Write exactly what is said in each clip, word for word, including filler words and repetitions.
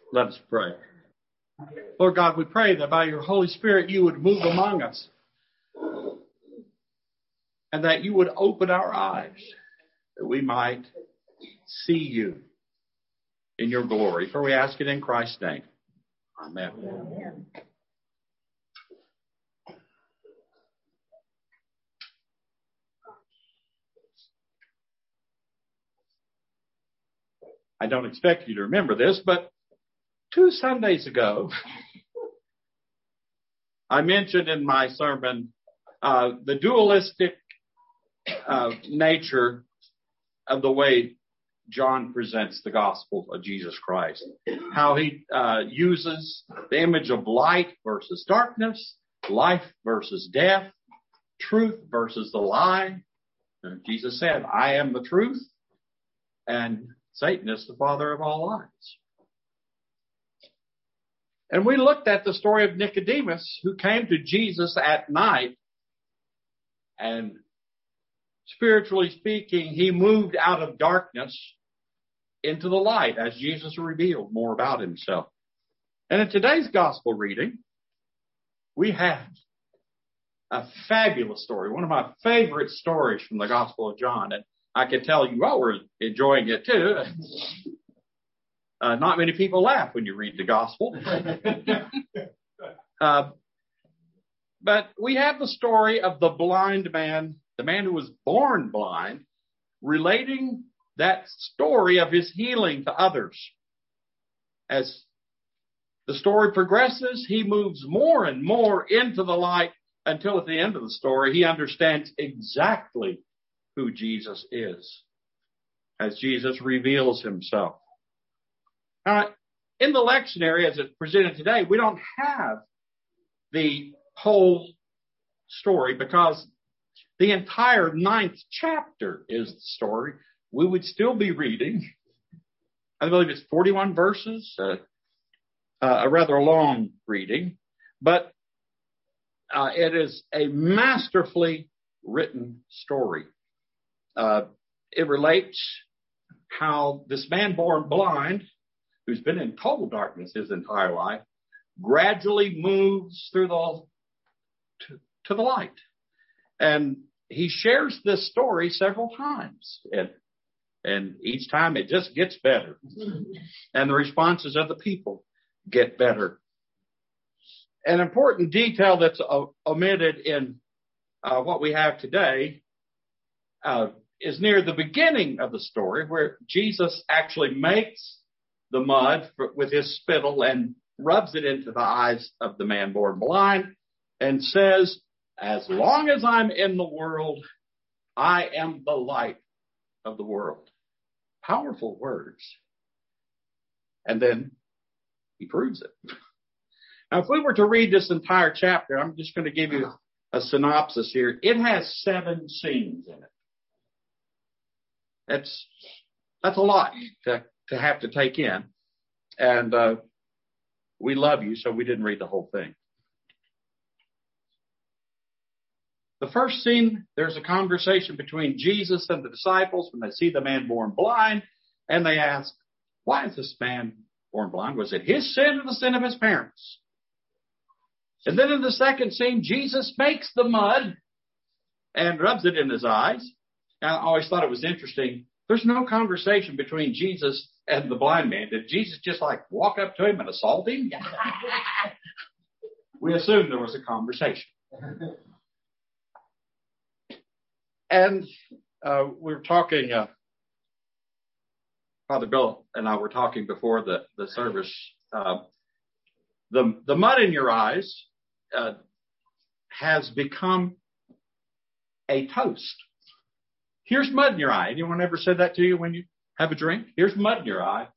Let us pray. Lord God, we pray that by your Holy Spirit you would move among us and that you would open our eyes that we might see you in your glory. For we ask it in Christ's name. Amen. Amen. I don't expect you to remember this, but two Sundays ago, I mentioned in my sermon uh, the dualistic uh, nature of the way John presents the gospel of Jesus Christ. How he uh, uses the image of light versus darkness, life versus death, truth versus the lie. And Jesus said, I am the truth, and Satan is the father of all lies. And we looked at the story of Nicodemus, who came to Jesus at night, and spiritually speaking, he moved out of darkness into the light as Jesus revealed more about himself. And in today's gospel reading, we have a fabulous story, one of my favorite stories from the Gospel of John. And I can tell you all were enjoying it too. Uh, not many people laugh when you read the gospel. uh, but we have the story of the blind man, the man who was born blind, relating that story of his healing to others. As the story progresses, he moves more and more into the light until at the end of the story, he understands exactly who Jesus is as Jesus reveals himself. Now, in the lectionary as it's presented today, we don't have the whole story because the entire ninth chapter is the story. We would still be reading. I believe it's forty-one verses, uh, uh, a rather long reading, but uh, it is a masterfully written story. Uh, it relates how this man born blind, who's been in total darkness his entire life, gradually moves through the to, to the light. And he shares this story several times. And, and each time it just gets better. And the responses of the people get better. An important detail that's uh, omitted in uh, what we have today uh, is near the beginning of the story, where Jesus actually makes the mud for, with his spittle and rubs it into the eyes of the man born blind and says, as long as I'm in the world, I am the light of the world. Powerful words. And then he proves it. Now, if we were to read this entire chapter, I'm just going to give you a synopsis here. It has seven scenes in it. That's, that's a lot to, to have to take in. And uh, we love you, so we didn't read the whole thing. The first scene, there's a conversation between Jesus and the disciples when they see the man born blind, and they ask, why is this man born blind? Was it his sin or the sin of his parents? And then in the second scene, Jesus makes the mud and rubs it in his eyes. And I always thought it was interesting. There's no conversation between Jesus and the blind man. Did Jesus just like walk up to him and assault him? We assume there was a conversation. And uh, we were talking, uh, Father Bill and I were talking before the, the service. Uh, the, the mud in your eyes uh, has become a toast. Here's mud in your eye. Anyone ever said that to you when you have a drink? Here's mud in your eye.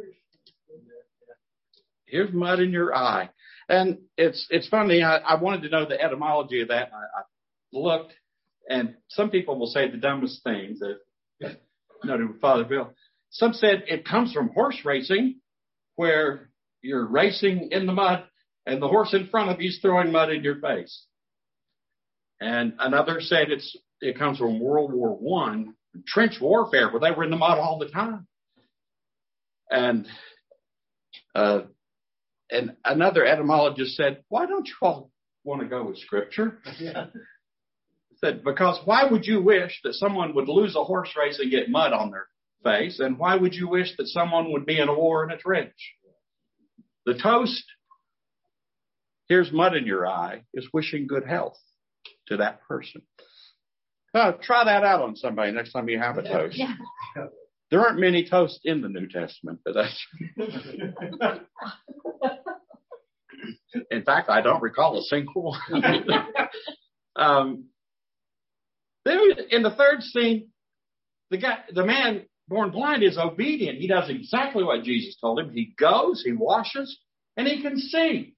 Here's mud in your eye. And it's it's funny. I, I wanted to know the etymology of that. I, I looked, and some people will say the dumbest things. That, noted with Father Bill. Some said it comes from horse racing, where you're racing in the mud, and the horse in front of you is throwing mud in your face. And another said it's it comes from World War One, trench warfare, where they were in the mud all the time. And Uh, and another etymologist said, why don't you all want to go with Scripture? Yeah. Said, because why would you wish that someone would lose a horse race and get mud on their face? And why would you wish that someone would be in a war in a trench? The toast, here's mud in your eye, is wishing good health to that person. Uh, try that out on somebody next time you have a toast. Yeah. There aren't many toasts in the New Testament, but that's... In fact, I don't recall a single one. um, then in the third scene, the guy, the man born blind is obedient. He does exactly what Jesus told him. He goes, he washes, and he can see.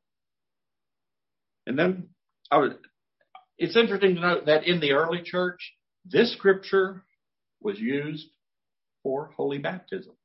And then I was, it's interesting to note that in the early church, this scripture was used for holy baptism.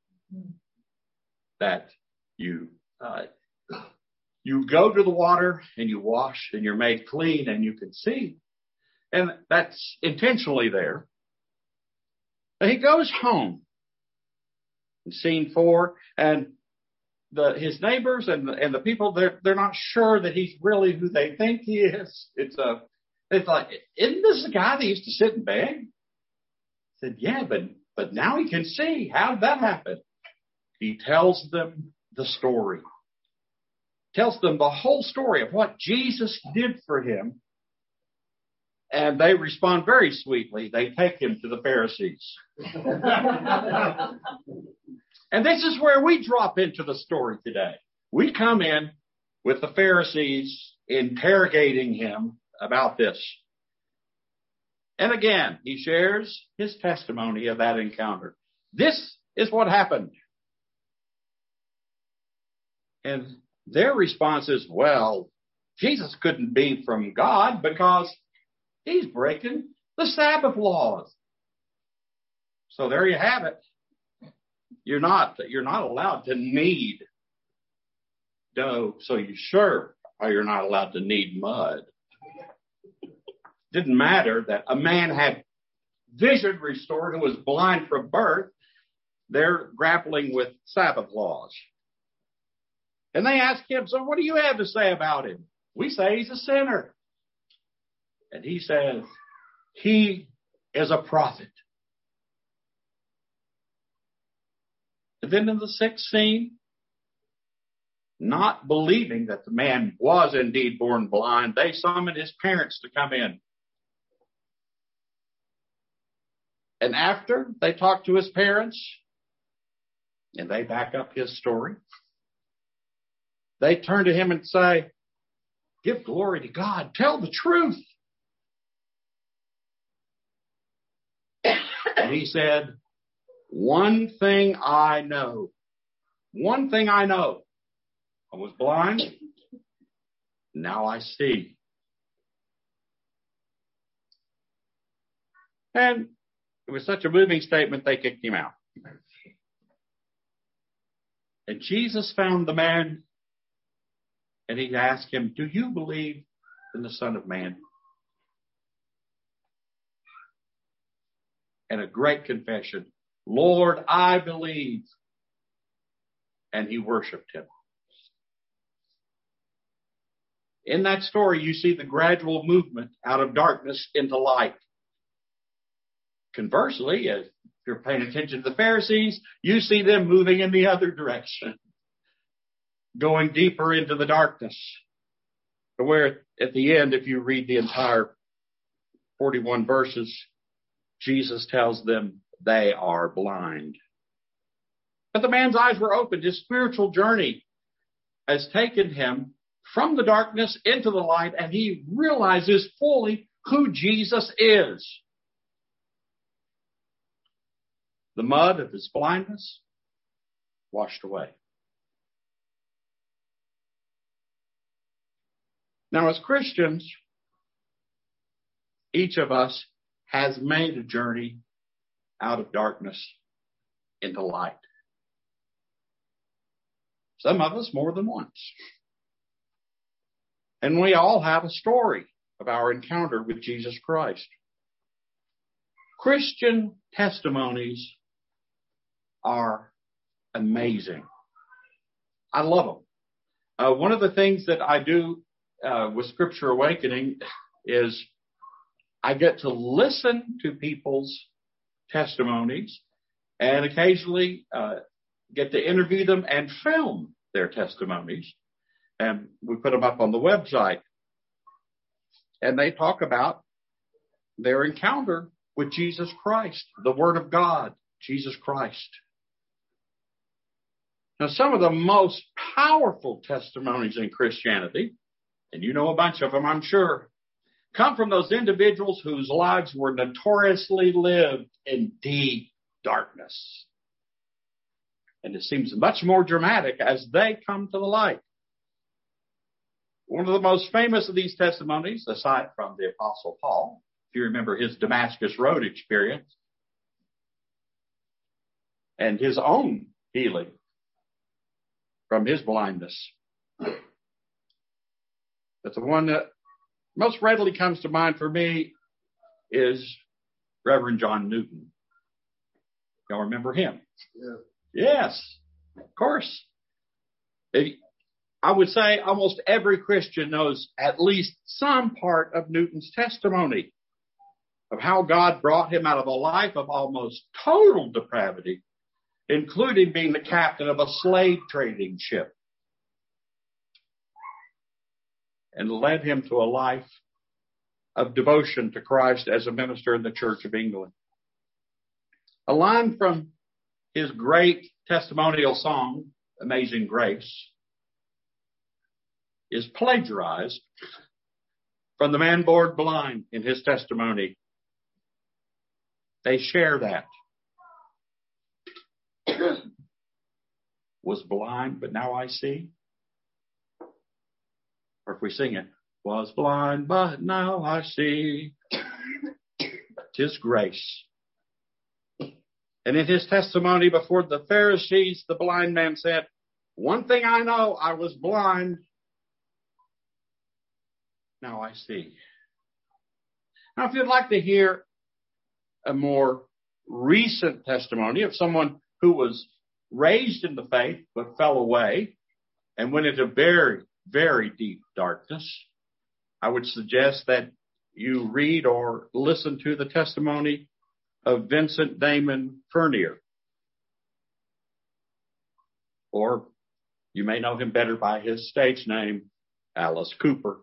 That you uh, you go to the water and you wash and you're made clean and you can see. And that's intentionally there. And he goes home in scene four, and the his neighbors and the, and the people, they're they're not sure that he's really who they think he is. It's a it's like, isn't this the guy that used to sit and beg? I said, yeah, but but now he can see. How did that happen? He tells them the story. Tells them the whole story of what Jesus did for him. And they respond very sweetly. They take him to the Pharisees. And this is where we drop into the story today. We come in with the Pharisees interrogating him about this. And again, he shares his testimony of that encounter. This is what happened. And their response is, well, Jesus couldn't be from God because he's breaking the Sabbath laws. So there you have it. You're not, you're not allowed to knead dough, so you sure are you're not allowed to knead mud. Didn't matter that a man had vision restored who was blind from birth. They're grappling with Sabbath laws. And they ask him, so what do you have to say about him? We say he's a sinner. And he says, he is a prophet. And then in the sixth scene, not believing that the man was indeed born blind, they summoned his parents to come in. And after they talk to his parents, and they back up his story, they turn to him and say, give glory to God. Tell the truth. And he said, one thing I know. One thing I know. I was blind. Now I see. And it was such a moving statement, they kicked him out. And Jesus found the man, and he asked him, do you believe in the Son of Man? And a great confession, Lord, I believe. And he worshiped him. In that story, you see the gradual movement out of darkness into light. Conversely, if you're paying attention to the Pharisees, you see them moving in the other direction, going deeper into the darkness. To where at the end, if you read the entire forty-one verses, Jesus tells them they are blind. But the man's eyes were opened. His spiritual journey has taken him from the darkness into the light, and he realizes fully who Jesus is. The mud of his blindness washed away. Now, as Christians, each of us has made a journey out of darkness into light. Some of us more than once. And we all have a story of our encounter with Jesus Christ. Christian testimonies are amazing. I love them. Uh, one of the things that I do uh, with Scripture Awakening is I get to listen to people's testimonies and occasionally uh, get to interview them and film their testimonies. And we put them up on the website. And they talk about their encounter with Jesus Christ, the Word of God, Jesus Christ. Now, some of the most powerful testimonies in Christianity, and you know a bunch of them, I'm sure, come from those individuals whose lives were notoriously lived in deep darkness. And it seems much more dramatic as they come to the light. One of the most famous of these testimonies, aside from the Apostle Paul, if you remember his Damascus Road experience, and his own healing from his blindness. But the one that most readily comes to mind for me is Reverend John Newton. Y'all remember him? Yeah. Yes, of course. It, I would say almost every Christian knows at least some part of Newton's testimony of how God brought him out of a life of almost total depravity, including being the captain of a slave trading ship, and led him to a life of devotion to Christ as a minister in the Church of England. A line from his great testimonial song, Amazing Grace, is plagiarized from the man born blind in his testimony. They share that. Was blind, but now I see. Or if we sing it, was blind, but now I see. 'Tis grace. And in his testimony before the Pharisees, the blind man said, one thing I know, I was blind. Now I see. Now, if you'd like to hear a more recent testimony of someone who was raised in the faith but fell away and went into very, very deep darkness, I would suggest that you read or listen to the testimony of Vincent Damon Furnier. Or you may know him better by his stage name, Alice Cooper.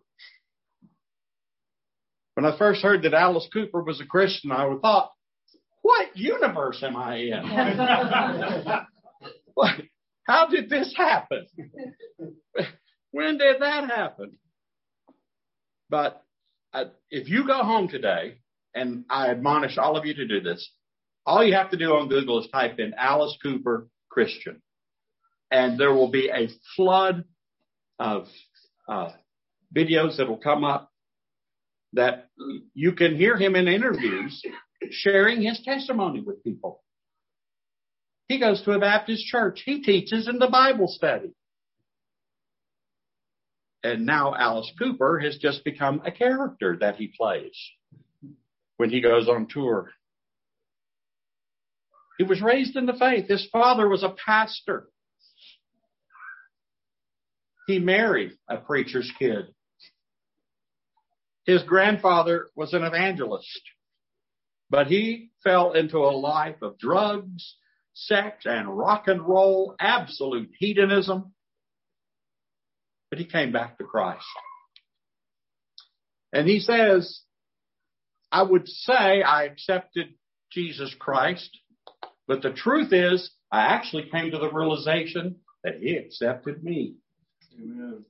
When I first heard that Alice Cooper was a Christian, I thought, what universe am I in? What? How did this happen? When did that happen? But uh, if you go home today, and I admonish all of you to do this, all you have to do on Google is type in Alice Cooper Christian. And there will be a flood of uh, videos that will come up that you can hear him in interviews sharing his testimony with people. He goes to a Baptist church. He teaches in the Bible study. And now Alice Cooper has just become a character that he plays when he goes on tour. He was raised in the faith. His father was a pastor. He married a preacher's kid. His grandfather was an evangelist, but he fell into a life of drugs, sex, and rock and roll, absolute hedonism. But he came back to Christ. And he says, I would say I accepted Jesus Christ, but the truth is I actually came to the realization that he accepted me. Amen.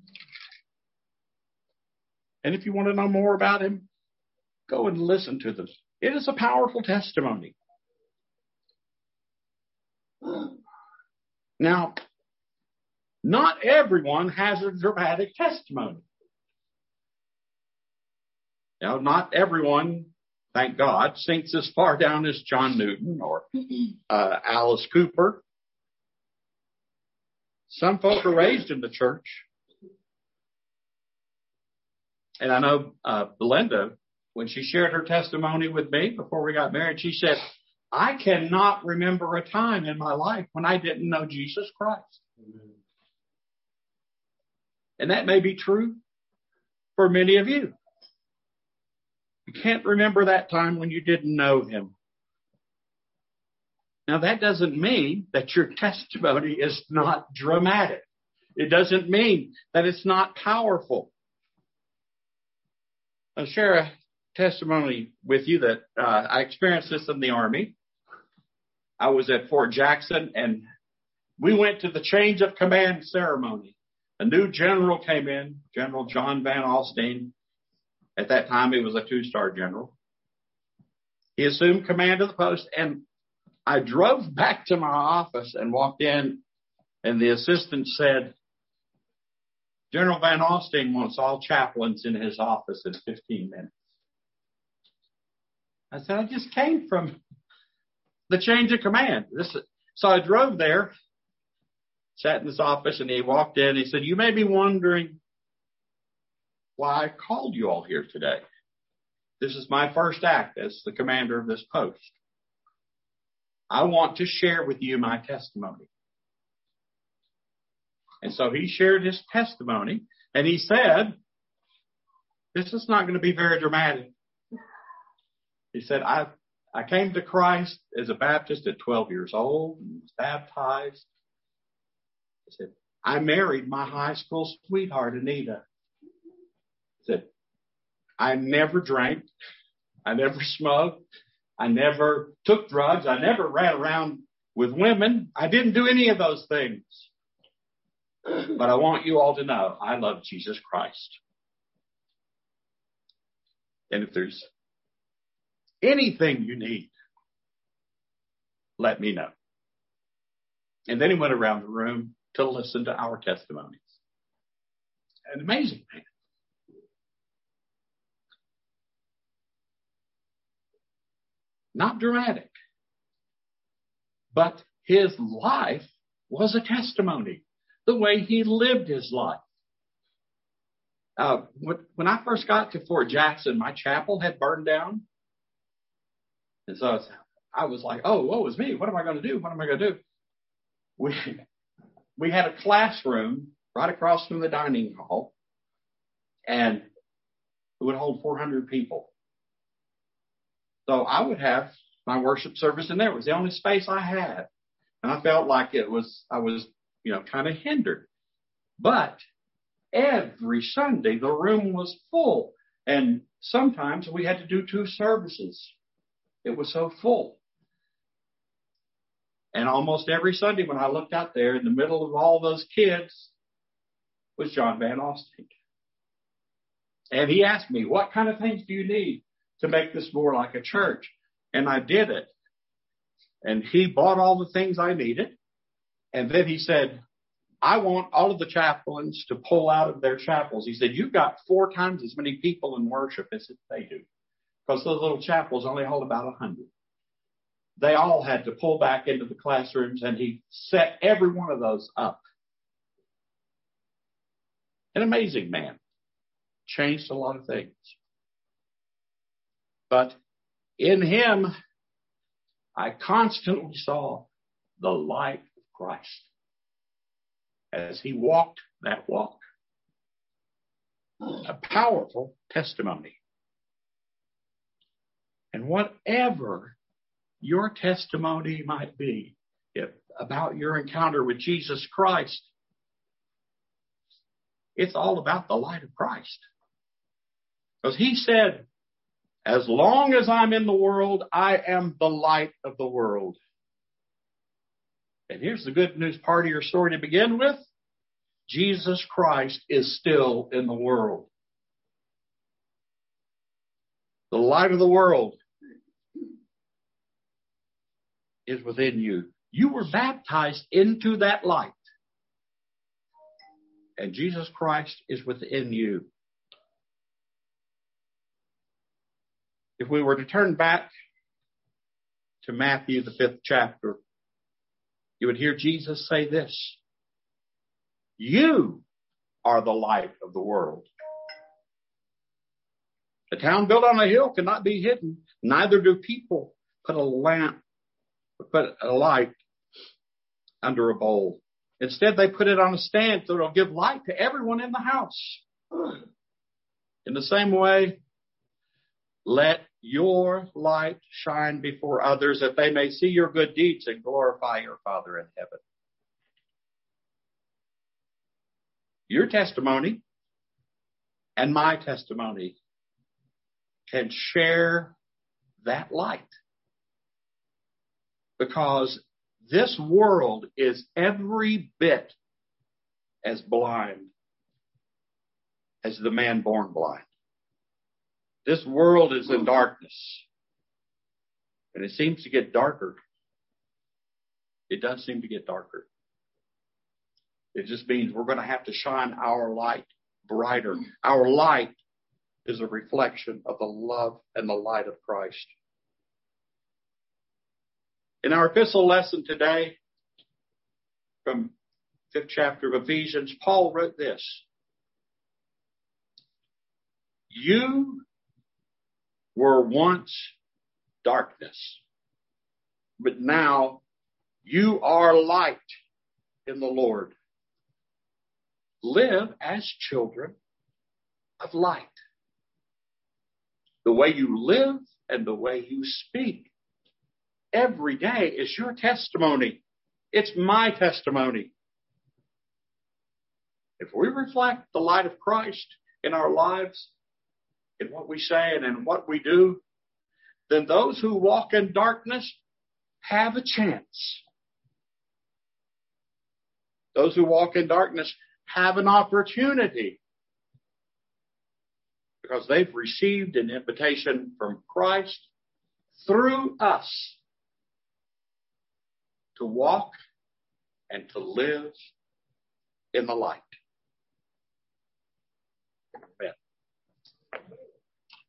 And if you want to know more about him, go and listen to this. It is a powerful testimony. Now, not everyone has a dramatic testimony. Now, not everyone, thank God, sinks as far down as John Newton or uh, Alice Cooper. Some folk are raised in the church. And I know uh, Belinda, when she shared her testimony with me before we got married, she said, I cannot remember a time in my life when I didn't know Jesus Christ. Amen. And that may be true for many of you. You can't remember that time when you didn't know him. Now, that doesn't mean that your testimony is not dramatic. It doesn't mean that it's not powerful. I'll share a testimony with you that uh, I experienced this in the Army. I was at Fort Jackson, and we went to the change of command ceremony. A new general came in, General John Van Alstyne. At that time, he was a two-star general. He assumed command of the post, and I drove back to my office and walked in, and the assistant said, General Van Alstyne wants all chaplains in his office in fifteen minutes. I said, I just came from the change of command. This, so I drove there, sat in his office, and he walked in. He said, you may be wondering why I called you all here today. This is my first act as the commander of this post. I want to share with you my testimony. And so he shared his testimony, and he said, this is not going to be very dramatic. He said, I I came to Christ as a Baptist at twelve years old and was baptized. He said, I married my high school sweetheart, Anita. He said, I never drank. I never smoked. I never took drugs. I never ran around with women. I didn't do any of those things. But I want you all to know I love Jesus Christ. And if there's anything you need, let me know. And then he went around the room to listen to our testimonies. An amazing man. Not dramatic. But his life was a testimony. The way he lived his life. Uh, when I first got to Fort Jackson, my chapel had burned down. And so I was like, oh, woe is me. What am I going to do? What am I going to do? We, we had a classroom right across from the dining hall. And it would hold four hundred people. So I would have my worship service in there. It was the only space I had. And I felt like it was, I was, you know, kind of hindered. But every Sunday, the room was full. And sometimes we had to do two services. It was so full. And almost every Sunday when I looked out there, in the middle of all those kids was John Van Alstyne. And he asked me, what kind of things do you need to make this more like a church? And I did it. And he bought all the things I needed. And then he said, I want all of the chaplains to pull out of their chapels. He said, you've got four times as many people in worship as they do. Because those little chapels only hold about a hundred. They all had to pull back into the classrooms, and he set every one of those up. An amazing man. Changed a lot of things. But in him, I constantly saw the light of Christ as he walked that walk. A powerful testimony. And whatever your testimony might be if, about your encounter with Jesus Christ, it's all about the light of Christ. Because he said, as long as I'm in the world, I am the light of the world. And here's the good news part of your story to begin with. Jesus Christ is still in the world. The light of the world is within you. You were baptized into that light. And Jesus Christ is within you. If we were to turn back to Matthew, the fifth chapter, you would hear Jesus say this. You are the light of the world. A town built on a hill cannot be hidden. Neither do people put a lamp, put a light under a bowl. Instead, they put it on a stand so it'll give light to everyone in the house. In the same way, let your light shine before others that they may see your good deeds and glorify your Father in heaven. Your testimony and my testimony can share that light. Because this world is every bit as blind as the man born blind. This world is in darkness. And it seems to get darker. It does seem to get darker. It just means we're going to have to shine our light brighter. Our light is a reflection of the love and the light of Christ. In our epistle lesson today, from fifth chapter of Ephesians, Paul wrote this. You were once darkness, but now you are light in the Lord. Live as children of light. The way you live and the way you speak every day is your testimony. It's my testimony. If we reflect the light of Christ in our lives, in what we say and in what we do, then those who walk in darkness have a chance. Those who walk in darkness have an opportunity because they've received an invitation from Christ through us to walk and to live in the light.